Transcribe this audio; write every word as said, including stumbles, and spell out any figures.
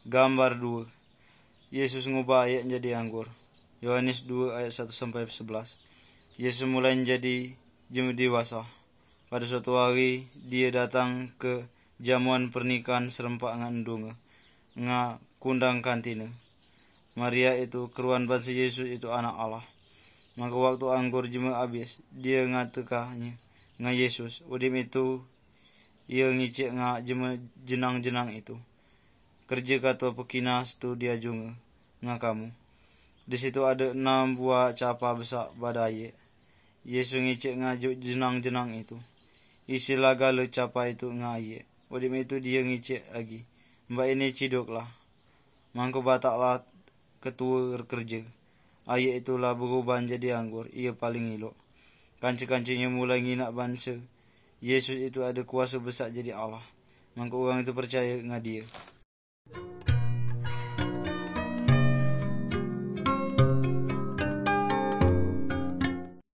Gambar dua. Yesus ngubah air jadi anggur. Yohanes dua ayat satu sampai sebelas. Yesus mulai menjadi jemu dewasa. Pada suatu hari dia datang ke jamuan pernikahan serempak ngan dunga. Nga kundang kantina. Maria itu keruan bangsa Yesus itu anak Allah. Maka waktu anggur jemu habis, dia ngatekahnya nga Yesus. Udim itu ia ngicik nga jemu jenang-jenang itu. Kerja kata pekinas tu dia juga nga kamu. Di situ ada enam buah capa besar badai. Yesus ngicik nga jenang-jenang itu. Isi lagala capa itu nga aye. Udim itu dia ngicik lagi. Mbak ini ciduklah. Mangko bataklah ketua kerja. Aye itulah berubah jadi anggur. Ia paling elok. Kanci-kancinya mulai nginak bangsa. Yesus itu ada kuasa besar jadi Allah. Mangko orang itu percaya nga dia.